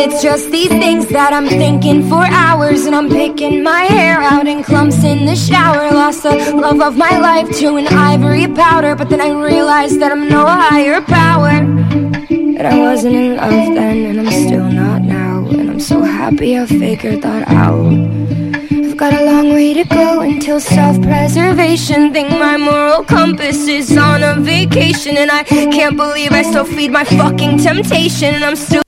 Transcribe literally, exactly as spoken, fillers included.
it's just these things that I'm thinking for hours. And I'm picking my hair out in clumps in the shower. Lost the love of my life to an ivory powder, but then I realized that I'm no higher power. That I wasn't in love then, and I'm still not now. And I'm so happy I figured that out. I've got a long way to go until self-preservation. Think my moral compass is on a vacation, and I can't believe I still feed my fucking temptation. And I'm still